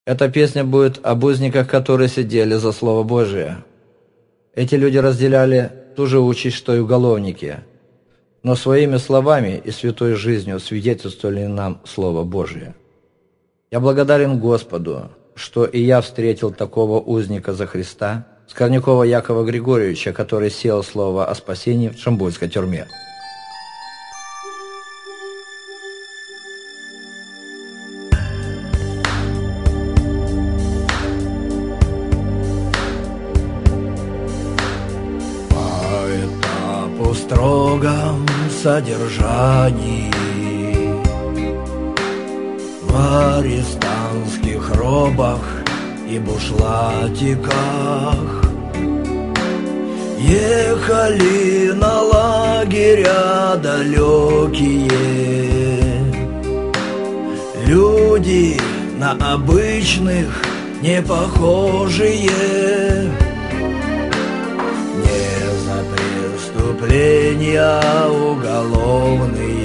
Эта песня будет об узниках, которые сидели за Слово Божие. Эти люди разделяли ту же участь, что и уголовники, но своими словами и святой жизнью свидетельствовали нам Слово Божие. Я благодарен Господу, что и я встретил такого узника за Христа, Скорнякова Якова Григорьевича, который сеял слово о спасении в Шамбульской тюрьме. В строгом содержании в арестантских робах и бушлатиках ехали на лагеря далекие люди, на обычных не похожие. Преступления уголовные,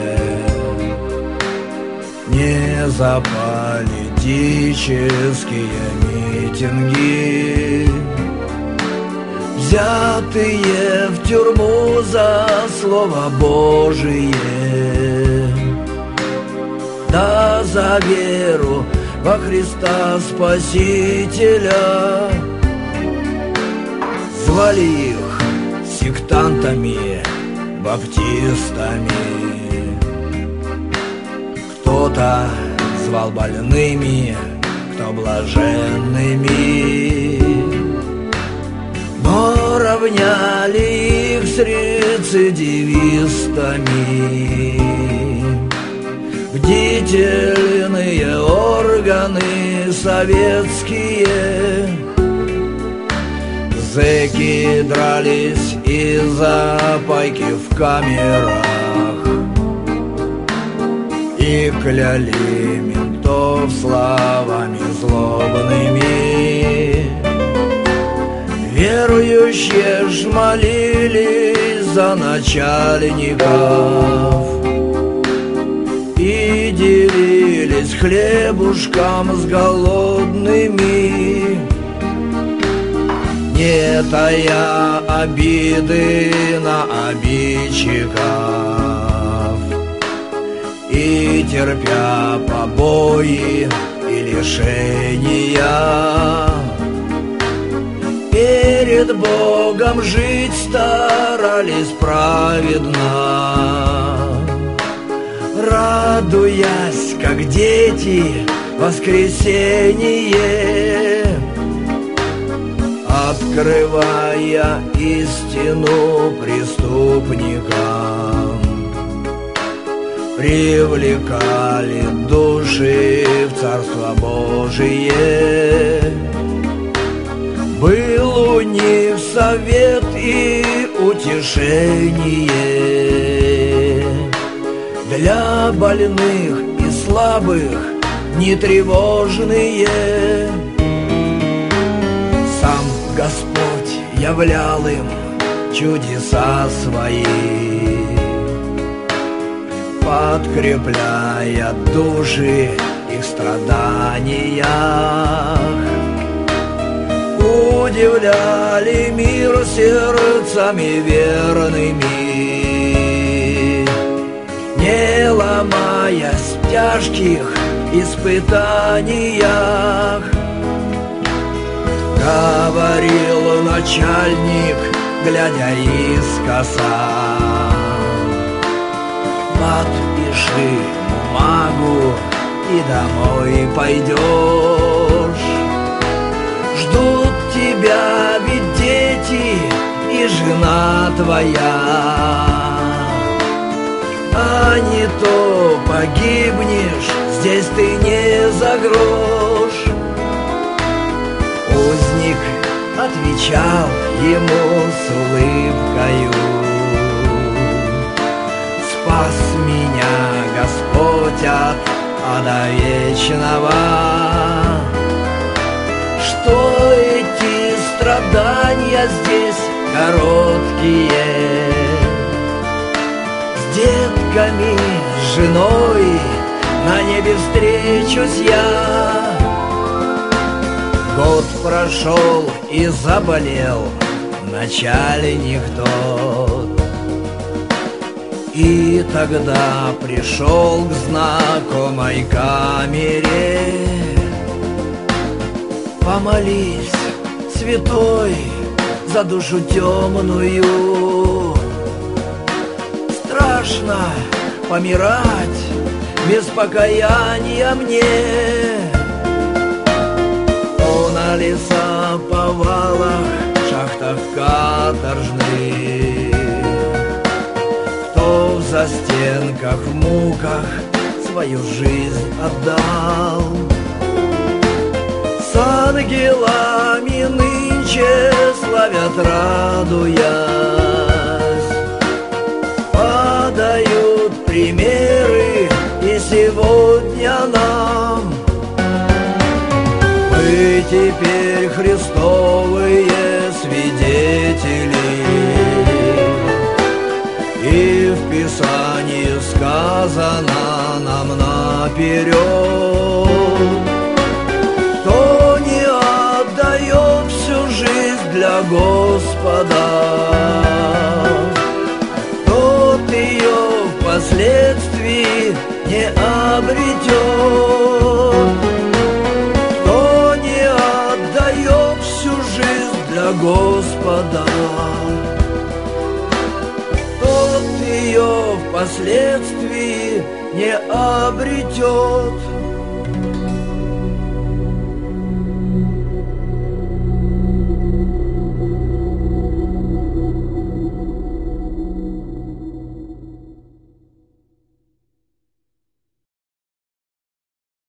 не за политические митинги, взятые в тюрьму за Слово Божие, да за веру во Христа Спасителя. Звали их сектантами, баптистами, кто-то звал больными, кто блаженными, но равняли их с рецидивистами. Бдительные органы советские, зэки дрались из-за пайки в камерах и кляли ментов словами злобными. Верующие ж молились за начальников и делились хлебушком с голодными, не тая обиды на обидчиков и терпя побои и лишения. Перед Богом жить старались праведно, радуясь, как дети, воскресенье, открывая истину преступникам, привлекали души в Царство Божие. Был у них совет и утешение для больных и слабых, нетревожные. Сам Господь являл им чудеса свои, подкрепляя души их страданиях. Удивляли мир сердцами верными, не ломаясь в тяжких испытаниях. Говорил начальник, глядя искоса: подпиши бумагу и домой пойдешь. Ждут тебя ведь дети и жена твоя, а не то погибнешь здесь ты не за грош. Узник отвечал ему с улыбкою: спас меня Господь от ада вечного. Что эти страдания здесь короткие, с детками, с женой на небе встречусь я. Год прошел и заболел начальник тот. И тогда пришел к знакомой камере. Помолись, святой, за душу темную. Страшно помирать без покаяния мне. Кто на лесоповалах, шахтах каторжных, кто в застенках, в муках свою жизнь отдал. С ангелами нынче славят, радуясь, подают примеры и сегодня нам. Мы теперь христовые свидетели, и в Писании сказано нам наперед: кто не отдает всю жизнь для Господа, тот ее впоследствии не обретет. Кто не отдает всю жизнь для Господа, тот ее впоследствии не обретет.